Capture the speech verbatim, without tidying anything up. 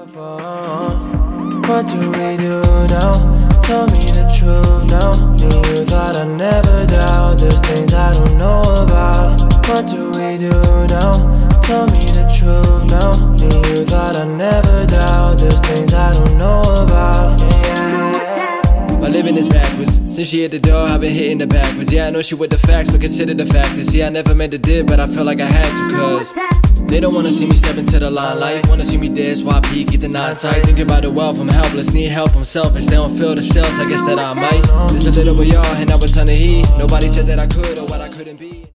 What do we do now? Tell me the truth now. And you thought I'd never doubt. There's things I don't know about. What do we do now? Tell me the truth now. And you thought I'd never doubt. There's things I don't know about. My living is backwards. Since she hit the door, I've been hitting the backwards. Yeah, I know she with the facts, but consider the factors. See, I never meant to did, but I felt like I had to, cause they don't wanna see me step into the limelight. Wanna see me dead, so I peek, keep the nine tight. Thinking about the wealth, I'm helpless, need help, I'm selfish. They don't feel the shells, I guess that I might. There's a little bit y'all, and I was trying to heat. Nobody said that I could or what I couldn't be.